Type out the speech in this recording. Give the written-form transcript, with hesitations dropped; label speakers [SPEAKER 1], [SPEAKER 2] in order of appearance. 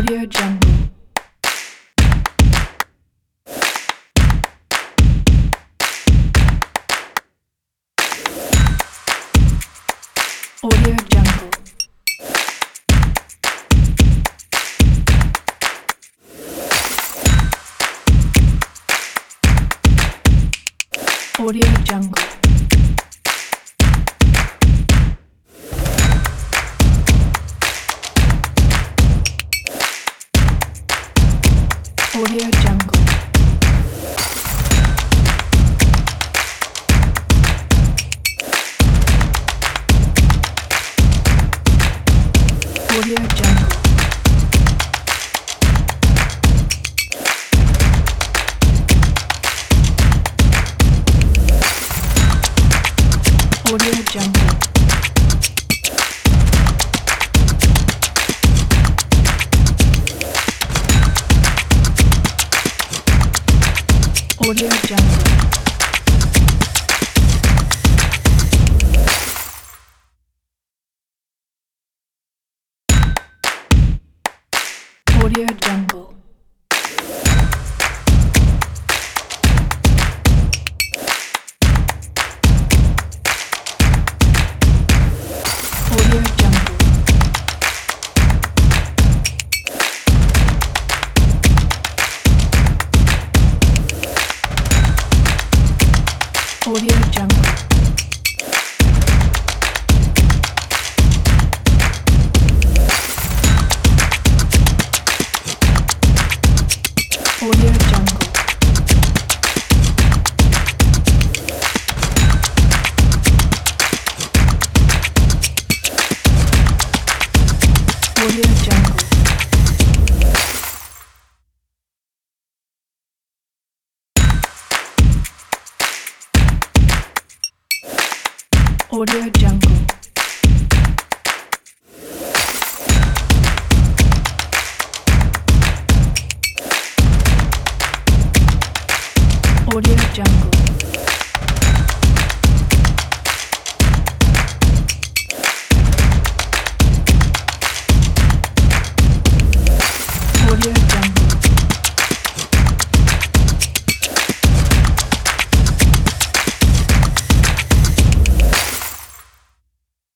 [SPEAKER 1] Audio Jungle. Audio Jungle. Audio Jungle. Audio Jungle. Audio Jungle. Audio Jungle. Audio Jungle. Audio Jungle. Audio Jungle. Audio Jungle. Audio Jungle. Audio Jungle. Audio Jungle. Audio Jungle.